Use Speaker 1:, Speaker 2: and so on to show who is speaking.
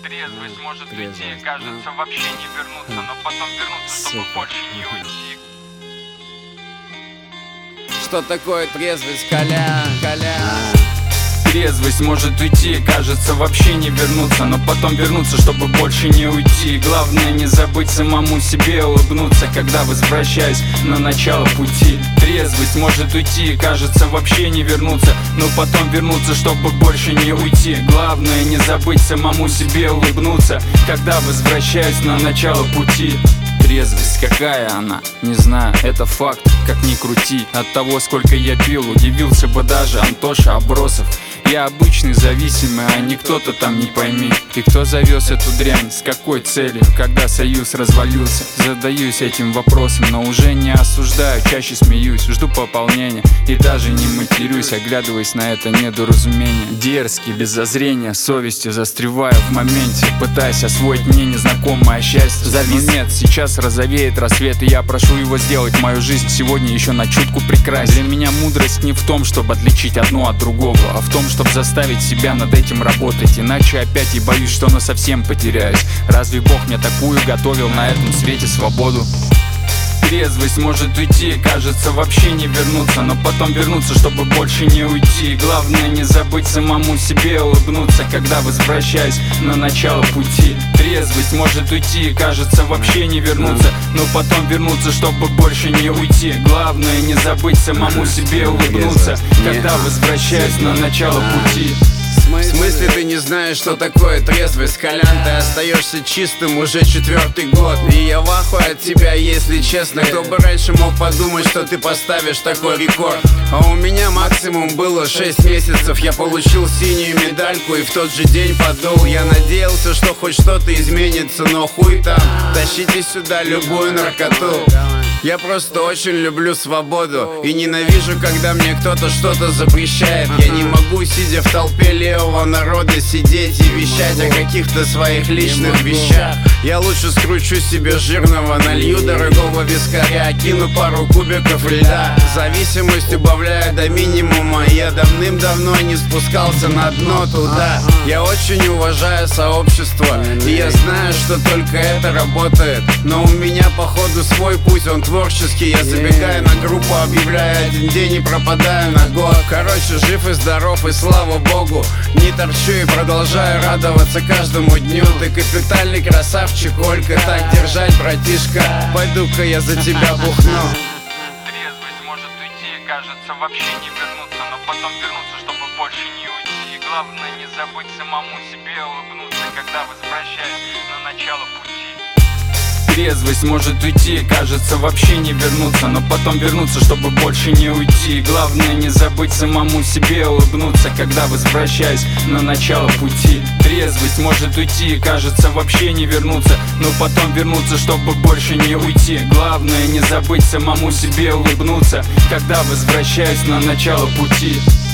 Speaker 1: Трезвость может уйти, кажется, вообще не вернуться, но потом вернуться, чтобы больше не уйти.
Speaker 2: Что такое трезвость, Колян?
Speaker 1: Трезвость может уйти, кажется, вообще не вернуться, но потом вернуться, чтобы больше не уйти. Главное не забыть самому себе улыбнуться, когда возвращаюсь на начало пути. Трезвость может уйти, кажется, вообще не вернуться, но потом вернуться, чтобы больше не уйти. Главное не забыть самому себе улыбнуться, когда возвращаюсь на начало пути. Трезвость, какая она? Не знаю, это факт, как ни крути. От того, сколько я пил, удивился бы даже Антоша Абросов. Я обычный зависимый, а не кто-то там, не пойми. И кто завез эту дрянь, с какой целью, когда союз развалился? Задаюсь этим вопросом, но уже не осуждаю, чаще смеюсь. Жду пополнения и даже не матерюсь, оглядываясь на это недоразумение. Дерзкий, без зазрения, совестью застреваю в моменте, пытаясь освоить мне незнакомое счастье. Завис нет, сейчас розовеет рассвет, и я прошу его сделать мою жизнь сегодня еще на чутку прекрасней. Для меня мудрость не в том, чтобы отличить одно от другого, а в том, чтобы заставить себя над этим работать. Иначе опять я боюсь, что насовсем потеряюсь. Разве Бог мне такую готовил на этом свете свободу? Трезвость может уйти, кажется, вообще не вернуться, но потом вернуться, чтобы больше не уйти. Главное не забыть самому себе улыбнуться, когда возвращаюсь на начало пути. Трезвость может уйти, кажется, вообще не вернуться, но потом вернуться, чтобы больше не уйти. Главное не забыть самому себе улыбнуться, когда возвращаюсь на начало пути.
Speaker 2: В смысле ты не знаешь, что такое трезвость, Колян? Ты остаешься чистым уже 4-й год, и я в ахуе от тебя, если честно. Кто бы раньше мог подумать, что ты поставишь такой рекорд? А у меня максимум было 6 месяцев. Я получил синюю медальку и в тот же день подул. Я надеялся, что хоть что-то изменится, но хуй там. Тащите сюда любую наркоту. Я просто очень люблю свободу и ненавижу, когда мне кто-то что-то запрещает. Я не могу, сидя в толпе левого народа, сидеть и вещать о каких-то своих личных вещах. Я лучше скручу себе жирного, налью дорогого вискаря, кину пару кубиков льда. Зависимость убавляю до минимума, я давным-давно не спускался на дно туда. Я очень уважаю сообщество, и я знаю, что только это работает. Но у меня походу свой путь, он творческий. Я забегаю на группу, объявляю один день и пропадаю на год. Короче, жив и здоров, и слава богу. Не торчу и продолжаю радоваться каждому дню. Ты капитальный красавчик, Олька, так держать, братишка. Пойду-ка я за тебя бухну.
Speaker 1: Трезвость может уйти, кажется, вообще не вернуться, но потом вернуться, чтобы больше не уйти. Главное не забыть самому себе улыбнуться, когда возвращаюсь на начало пути. Трезвость может уйти, кажется, вообще не вернуться, но потом вернуться, чтобы больше не уйти. Главное не забыть самому себе улыбнуться, когда возвращаюсь на начало пути. Трезвость может уйти, кажется, вообще не вернуться, но потом вернуться, чтобы больше не уйти. Главное не забыть самому себе улыбнуться, когда возвращаюсь на начало пути.